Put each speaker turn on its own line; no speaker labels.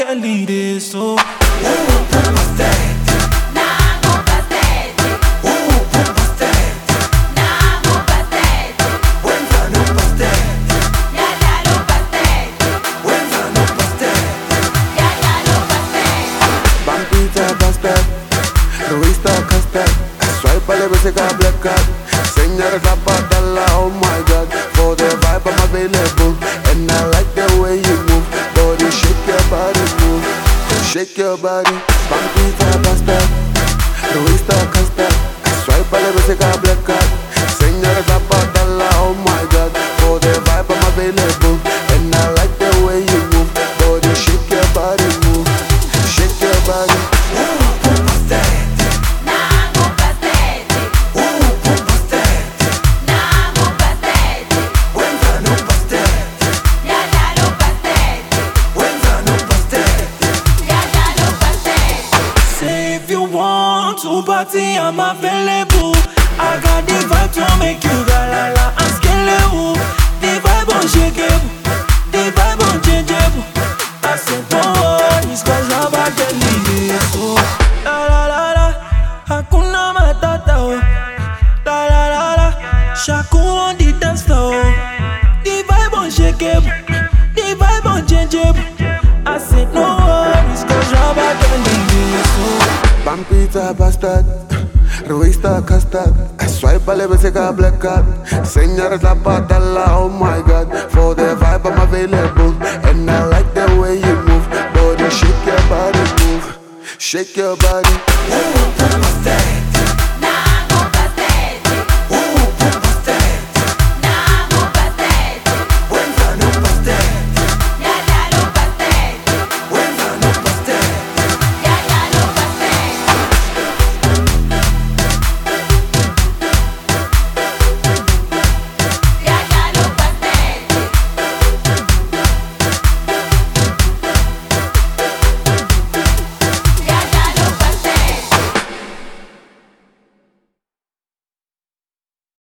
che l'idea so.
Pale veces que black card. Señora Zapatala, oh my god. For the vibe I'm available. And I like the way you move. Body shake your body, move. Shake your body. Pampita bastard. Ruista castard. Swipe pale veces que black card. Señora Zapatala, oh my god. For the vibe I'm available. And I like the way you move. Body shake your body, move. Shake your body.
To party, I'm available. I got the vibe to make you galala and scalable. The vibe unshakable, the vibe unchangeable. I said don't worry, cause I'm about to leave it. So la la la la, Hakuna Matata. La la la la, Shaku on the dance floor. The vibe unshakable, the vibe unchangeable. I said no worries, cause I'm about to leave it. So
Pampita bastard, Ruista castard. Swipe pale veces que black card. Señora Zapatala, oh my god. For the vibe I'm available. And I like the way you move. Body shake your body, move. Shake your body.